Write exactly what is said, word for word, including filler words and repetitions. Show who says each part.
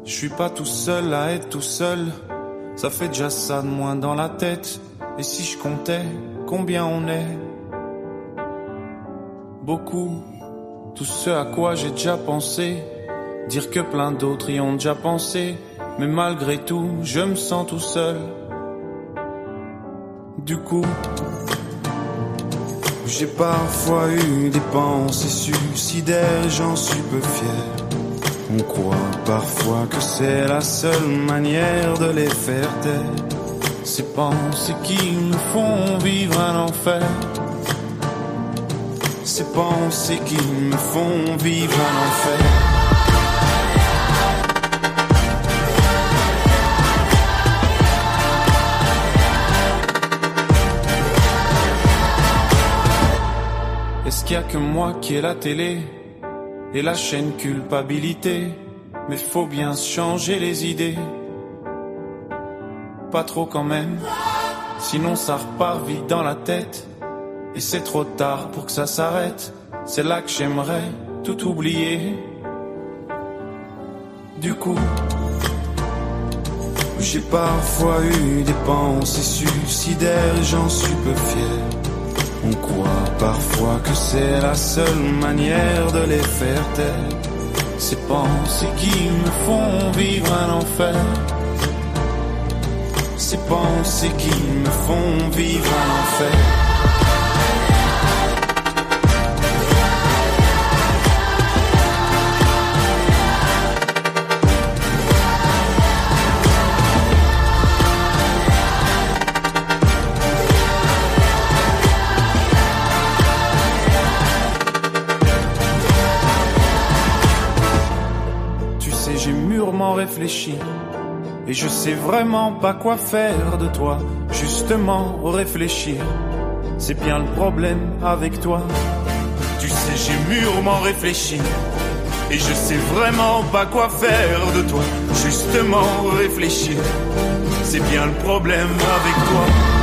Speaker 1: Je suis pas tout seul à être tout seul, ça fait déjà ça de moins dans la tête. Et si je comptais combien on est? Beaucoup, tout ce à quoi j'ai déjà pensé, dire que plein d'autres y ont déjà pensé. Mais malgré tout, je me sens tout seul. Du coup, j'ai parfois eu des pensées suicidaires, j'en suis peu fier. On croit parfois que c'est la seule manière de les faire taire. Ces pensées qui nous font vivre un enfer. Ces pensées qui me font vivre un enfer. Est-ce qu'il y a que moi qui ai la télé et la chaîne culpabilité? Mais faut bien se changer les idées. Pas trop quand même, sinon ça repart vite dans la tête. Et c'est trop tard pour que ça s'arrête. C'est là que j'aimerais tout oublier. Du coup, j'ai parfois eu des pensées suicidaires, j'en suis peu fier. On croit parfois que c'est la seule manière de les faire taire. Ces pensées qui me font vivre un enfer. Ces pensées qui me font vivre un enfer. Réfléchi, et je sais vraiment pas quoi faire de toi. Justement réfléchir, c'est bien le problème avec toi. Tu sais, j'ai mûrement réfléchi, et je sais vraiment pas quoi faire de toi. Justement réfléchir, c'est bien le problème avec toi.